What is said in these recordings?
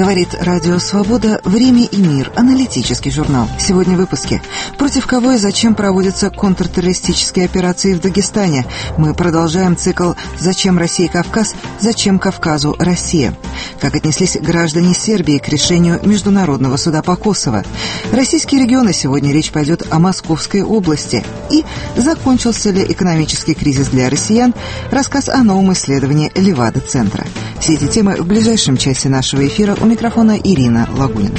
Говорит Радио Свобода «Время и мир». Аналитический журнал. Сегодня в выпуске. Против кого и зачем проводятся контртеррористические операции в Дагестане? Мы продолжаем цикл «Зачем России Кавказ? Зачем Кавказу Россия?». Как отнеслись граждане Сербии к решению Международного суда по Косово? Российские регионы. Сегодня речь пойдет о Московской области. И закончился ли экономический кризис для россиян? Рассказ о новом исследовании Левада-центра. Все эти темы в ближайшем часе нашего эфира. У микрофона Ирина Лагунина.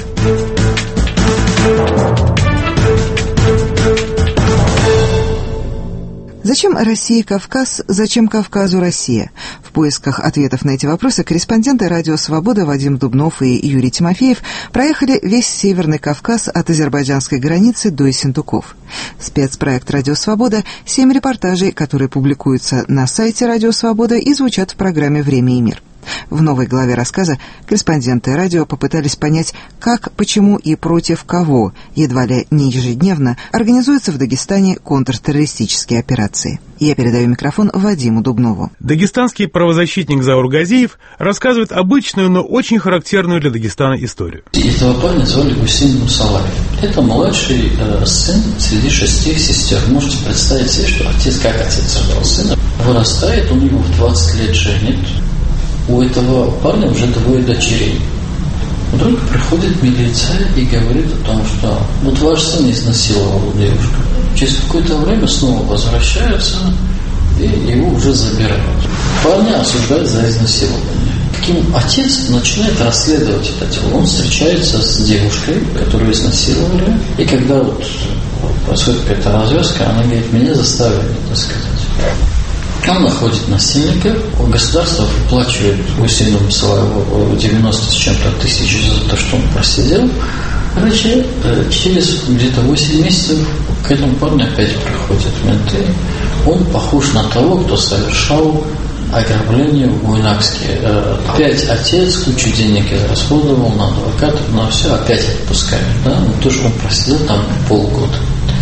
Зачем России Кавказ? Зачем Кавказу Россия? В поисках ответов на эти вопросы корреспонденты Радио Свобода Вадим Дубнов и Юрий Тимофеев проехали весь Северный Кавказ от азербайджанской границы до Ессентуков. Спецпроект «Радио Свобода» 7 репортажей, которые публикуются на сайте Радио Свобода и звучат в программе «Время и мир». В новой главе рассказа корреспонденты радио попытались понять, как, почему и против кого, едва ли не ежедневно, организуются в Дагестане контртеррористические операции. Я передаю микрофон Вадиму Дубнову. Дагестанский правозащитник Заур Газиев рассказывает обычную, но очень характерную для Дагестана историю. Этого парня звали Гусейн Мусалаев. Это младший сын среди 6 сестер. Можете представить себе, что отец, как отец рождал сына, вырастает, он его в 20 лет женит. У этого парня уже 2 дочерей. Вдруг приходит милиция и говорит о том, что вот ваш сын изнасиловал девушку. Через какое-то время снова возвращаются и его уже забирают. Парня осуждают за изнасилование. Отец начинает расследовать это дело. Он встречается с девушкой, которую изнасиловали. И когда вот происходит какая-то развязка, она говорит, меня заставили, так сказать. Он находит насильника, государство выплачивает Гусейну Мусалаеву 90 с чем-то тысяч за то, что он просидел. Короче, через где-то 8 месяцев к этому парню опять приходят менты. Он похож на того, кто совершал ограбление в Буйнакске. Опять отец кучу денег израсходовал на адвокатов, на все, опять отпускают. Да? Тоже он просидел там полгода.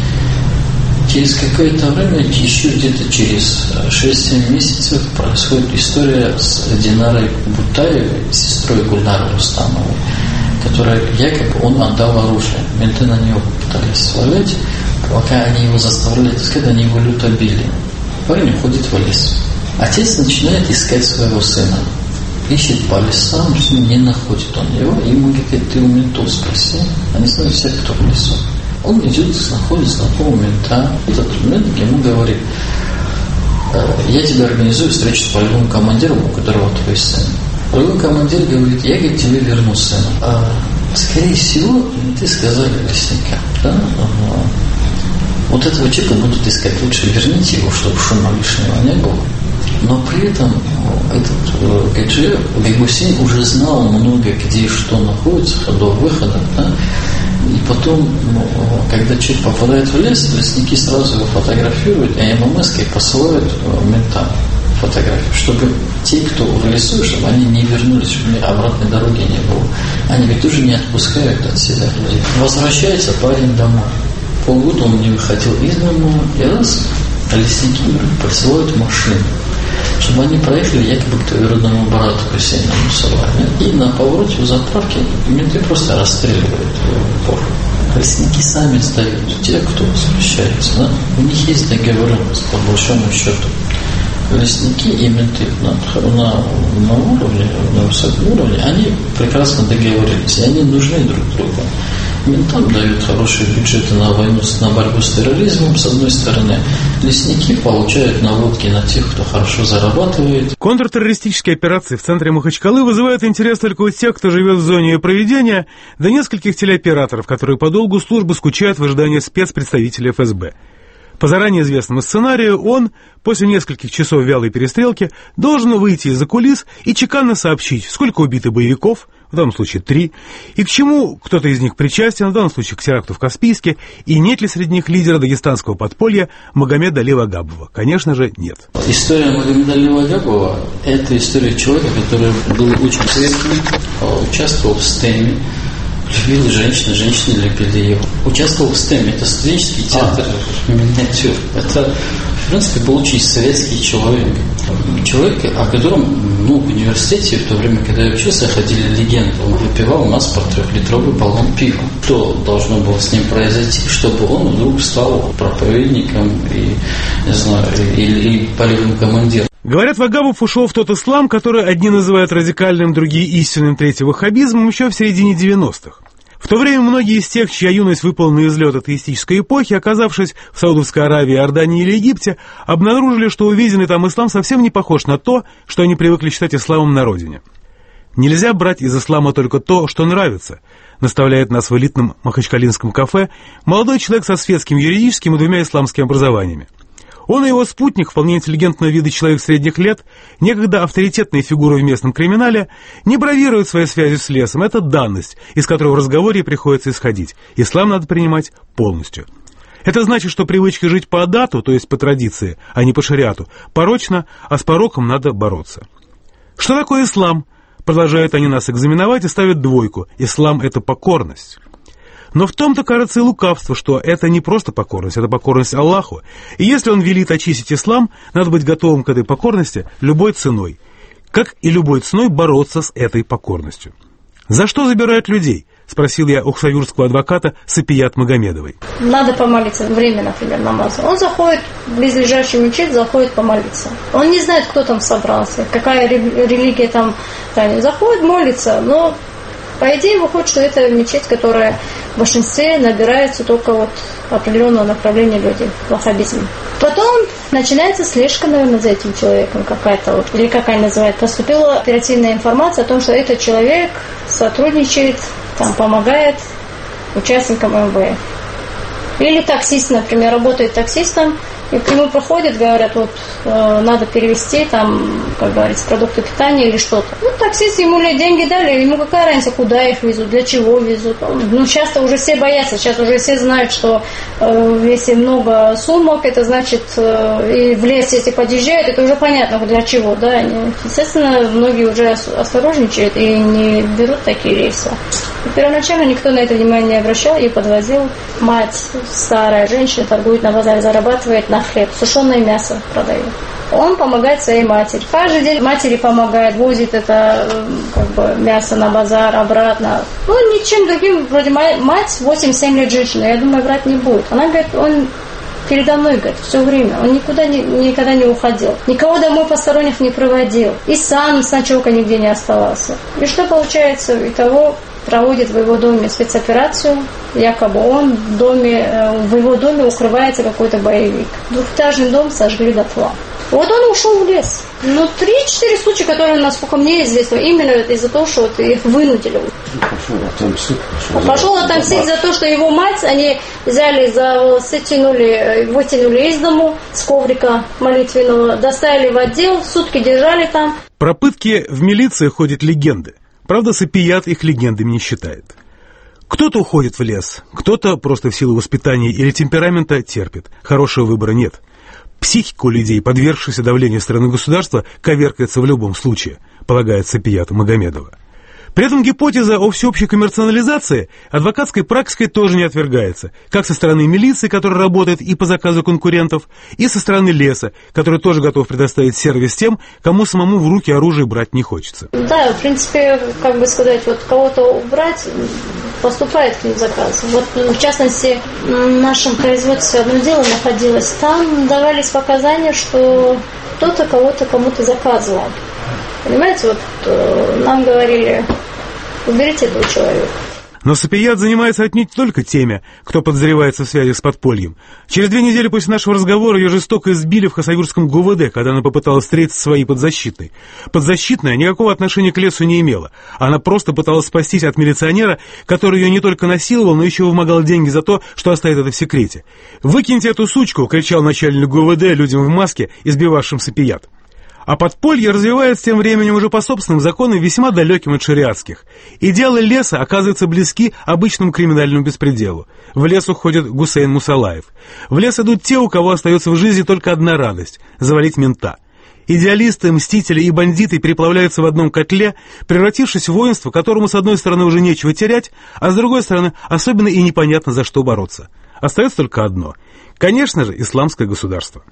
Через какое-то время, еще где-то через 6-7 месяцев, происходит история с Динарой Бутаевой, сестрой Гульнары Рустамовой, которая якобы он отдал оружие. Менты на него пытались свалять, пока они его заставляли, так сказать, они его люто били. Парень уходит в лес. Отец начинает искать своего сына. Ищет по лесам, не находит он его, и ему говорит, ты у ментов спроси, они знают всех, кто в лесу. Он идет, находит знакомого мента. Этот мент ему говорит, я тебе организую встречу с полевым командиром, у которого твой сын. Полевой командир говорит, я говорит, тебе верну сына. Скорее всего, ты сказали лесникам, да? Вот этого человека будут искать, лучше верните его, чтобы шума лишнего не было. Но при этом этот Гусейн уже знал много, где что находится, ходов-выходов, да? И потом, когда человек попадает в лес, лесники сразу его фотографируют, а ММС-кой посылают ментам фотографию, чтобы те, кто в лесу, чтобы они не вернулись, чтобы обратной дороги не было. Они ведь тоже не отпускают от себя людей. Возвращается парень домой. Полгода он не выходил из дома, и раз лесники присылают машину, чтобы они проехали якобы к двоюродному брату Гусейна Мусалаева. И на повороте у заправки менты просто расстреливают в упор. Лесники сами сдают те, кто возвращается. Да? У них есть договоренность, по большому счету. Лесники и менты на уровне, на высоком уровне, они прекрасно договорились, и они нужны друг другу. Ментам дают хорошие бюджеты на войну, на борьбу с терроризмом, с одной стороны. Лесники получают наводки на тех, кто хорошо зарабатывает. Контртеррористические операции в центре Махачкалы вызывают интерес только у тех, кто живет в зоне ее проведения, до нескольких телеоператоров, которые по долгу службы скучают в ожидании спецпредставителей ФСБ. По заранее известному сценарию он, после нескольких часов вялой перестрелки, должен выйти из-за кулис и чеканно сообщить, сколько убито боевиков, в данном случае 3, и к чему кто-то из них причастен, в данном случае к теракту в Каспийске, и нет ли среди них лидера дагестанского подполья Магомеда Али Вагабова. Конечно же, нет. История Магомеда Али Вагабова – это история человека, который был очень светлым, участвовал в СТЭМе, любил женщины, женщины любили его. Участвовал в СТЭМе, это студенческий театр миниатюр. Это В принципе, был очень советский человек. Человек, о котором в университете, в то время, когда я учился, ходили легенды. Он выпивал у нас по 3-литровый баллон пива. Что должно было с ним произойти, чтобы он вдруг стал проповедником и, не знаю, или полевым командиром? Говорят, Вагабов ушел в тот ислам, который одни называют радикальным, другие истинным, третьи ваххабизмом, еще в середине 90-х. В то время многие из тех, чья юность выпала на излет атеистической эпохи, оказавшись в Саудовской Аравии, Иордании или Египте, обнаружили, что увиденный там ислам совсем не похож на то, что они привыкли считать исламом на родине. «Нельзя брать из ислама только то, что нравится», наставляет нас в элитном махачкалинском кафе молодой человек со светским юридическим и 2 исламскими образованиями. Он и его спутник, вполне интеллигентного вида человек средних лет, некогда авторитетные фигуры в местном криминале, не бравируют своей связью с лесом. Это данность, из которой в разговоре приходится исходить. Ислам надо принимать полностью. Это значит, что привычка жить по адату, то есть по традиции, а не по шариату, порочна, а с пороком надо бороться. Что такое ислам? Продолжают они нас экзаменовать и ставят 2. Ислам – это покорность. Но в том-то, кажется, и лукавство, что это не просто покорность, это покорность Аллаху. И если Он велит очистить ислам, надо быть готовым к этой покорности любой ценой. Как и любой ценой бороться с этой покорностью. «За что забирают людей?» – спросил я у хсавюртского адвоката Сапият Магомедовой. Надо помолиться, время, например, намаза. Он заходит в близлежащий мечеть, заходит помолиться. Он не знает, кто там собрался, какая религия там. Заходит, молится, но... По идее, выходит, что это мечеть, которая в большинстве набирается только определенного направления людей, ваххабизм. Потом начинается слежка, наверное, за этим человеком какая-то, или как они называют, поступила оперативная информация о том, что этот человек сотрудничает, помогает участникам МВФ. Или таксист, например, работает таксистом, и к нему проходят, говорят, надо перевезти, как говорится, продукты питания или что-то. Таксист ему деньги дали, ему какая разница, куда их везут, для чего везут. Сейчас-то уже все боятся, сейчас уже все знают, что если много сумок, это значит, и в лес, если подъезжают, это уже понятно, для чего, да. Естественно, многие уже осторожничают и не берут такие рейсы. И первоначально никто на это внимание не обращал, ее подвозил мать, старая женщина, торгует на базаре, зарабатывает на хлеб, сушеное мясо продает. Он помогает своей матери. Каждый день матери помогает, возит это мясо на базар, обратно. Ничем другим, вроде мать 8-7 лет женщина, я думаю, врать не будет. Она говорит, он передо мной, говорит, все время. Он никогда не уходил. Никого домой посторонних не проводил. И сам с ночевкой нигде не оставался. И что получается? Итого проводит в его доме спецоперацию, якобы в его доме укрывается какой-то боевик. 2-этажный дом сожгли дотла. Он ушел в лес. 3-4 случая, которые, насколько мне известно, именно из-за того, что их вынудили. Пошел отомстить за то, что его мать, они взяли за волосы, вытянули из дому с коврика молитвенного, доставили в отдел, сутки держали там. Про пытки в милиции ходят легенды. Правда, Сапият их легендами не считает. Кто-то уходит в лес, кто-то просто в силу воспитания или темперамента терпит. Хорошего выбора нет. Психика у людей, подвергшихся давлению стороны государства, коверкается в любом случае, полагает Сапият Магомедова. При этом гипотеза о всеобщей коммерциализации адвокатской практикой тоже не отвергается, как со стороны милиции, которая работает и по заказу конкурентов, и со стороны леса, который тоже готов предоставить сервис тем, кому самому в руки оружие брать не хочется. Да, в принципе, кого-то убрать, поступает к ним заказ. В частности, в нашем производстве одно дело находилось. Там давались показания, что кто-то кому-то заказывал. Понимаете, нам говорили, уберите этого человека. Но Сапият занимается отнюдь не только теми, кто подозревается в связи с подпольем. Через 2 недели после нашего разговора ее жестоко избили в хасавюртском ГУВД, когда она попыталась встретиться своей подзащитной. Подзащитная никакого отношения к лесу не имела. Она просто пыталась спастись от милиционера, который ее не только насиловал, но еще вымогал деньги за то, что оставит это в секрете. «Выкиньте эту сучку!» — кричал начальник ГУВД людям в маске, избивавшим Сапият. А подполье развивается тем временем уже по собственным законам, весьма далеким от шариатских. Идеалы леса оказываются близки обычному криминальному беспределу. В лес уходит Гусейн Мусалаев. В лес идут те, у кого остается в жизни только одна радость – завалить мента. Идеалисты, мстители и бандиты переплавляются в одном котле, превратившись в воинство, которому с одной стороны уже нечего терять, а с другой стороны особенно и непонятно за что бороться. Остается только одно – конечно же, исламское государство.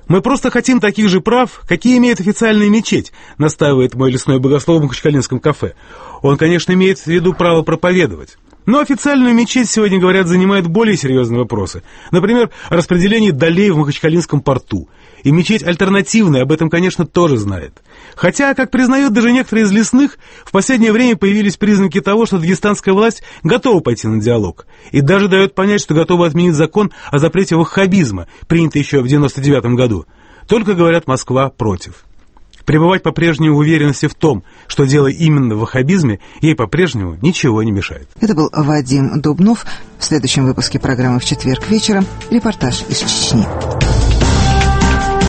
Мы просто хотим таких же прав, какие имеет официальная мечеть, настаивает мой лесной богослов в махачкалинском кафе. Он, конечно, имеет в виду право проповедовать. Но официальную мечеть сегодня, говорят, занимают более серьезные вопросы. Например, о распределении долей в Махачкалинском порту. И мечеть альтернативная об этом, конечно, тоже знает. Хотя, как признают даже некоторые из лесных, в последнее время появились признаки того, что дагестанская власть готова пойти на диалог. И даже дает понять, что готова отменить закон о запрете ваххабизма, принятый еще в 1999 году. Только, говорят, Москва против. Пребывать по-прежнему в уверенности в том, что дело именно в ваххабизме, ей по-прежнему ничего не мешает. Это был Вадим Дубнов. В следующем выпуске программы в четверг вечером репортаж из Чечни.